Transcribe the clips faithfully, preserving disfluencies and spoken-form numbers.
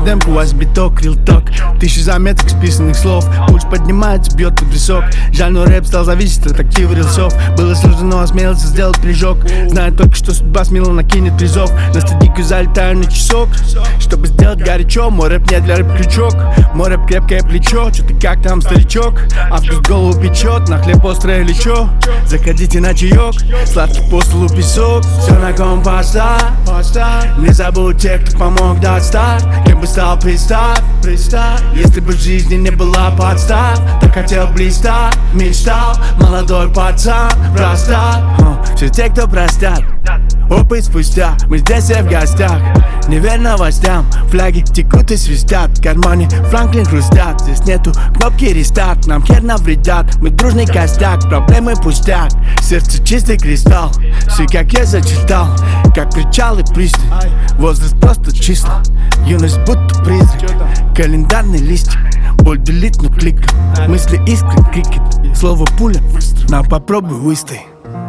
демку, у вас биток, рилток. Тысячи заметок, списанных слов. Пульс поднимается, бьет под висок. Жаль, но рэп стал зависеть от актива рилсов. Было сложно, но осмелился сделать прыжок. Знаю только, что судьба смело накинет призов. На стадику залетаю на часок, чтобы сделать горячо. Мой рэп не для рэп-крючок. Мой рэп крепкое плечо. Чё ты как там, старичок? Август голову печет, на хлеб острое лечо. Заходите на чаек, сладкий по столу песок. Все на ком поставь. Не забудь тех, кто помог дать старт. Кем бы стал, представь, представь. Если бы в жизни не была подстав, так хотел блистать, мечтал. Молодой пацан, простат. Все те, кто простят, опыт спустя. Мы здесь все в гостях, не верь новостям. Флаги текут и свистят, в кармане Франклин хрустят. Здесь нету кнопки рестарт, нам хер навредят. Мы дружный костяк, проблемы пустяк. Сердце чистый кристалл, все как я зачитал. Как причал и пристань, возраст просто числа. Юность будто призрак, календарный листик. Боль делит, но кликом, мысли искры, крикет. Слово пуля, на попробуй выстои.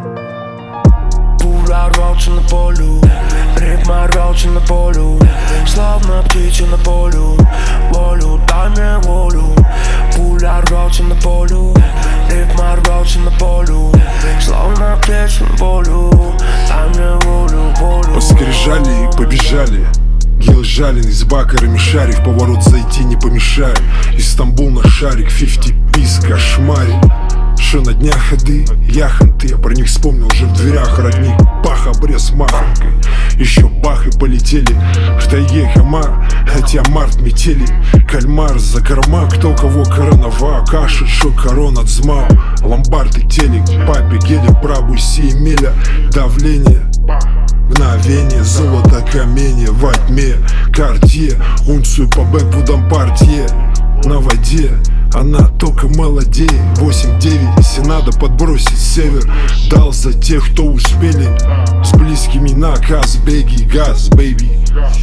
Пуля рвался на полю, ритма рвался на полю. Словно птица на полю, волю, дай мне волю. Пуля рвался на полю, ритма рвался на полю. Словно птица на полю, дай мне волю, волю. Поскрижали и побежали. Гел жален, с бакерами шарик. В поворот зайти не помешает. Из Стамбул на шарик, пятьдесят пис, кошмарик. Шо на днях ходы, яхонты. Я про них вспомнил уже в дверях родник. Бах, обрез махонькой. Еще бах и полетели в тайге хамар, хотя март метели. Кальмар за корма, кто кого коронава. Каши, шо корон отзмал. Ломбард и телек, папе гелик, прабу си миля. Давление, мгновение, золото, каменье во тьме. Картье, унцию по бэку дам партие. На воде она только молодеет. Восемь-девять, если надо подбросить север. Дал за тех, кто успели. С близкими наказ, беги, газ, бэйби.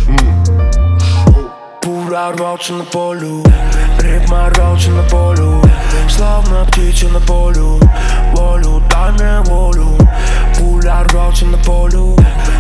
Пуля рвался на полю, ритма рвался на полю. Словно птица на полю, волю, дай мне волю. Пуля рвался на полю,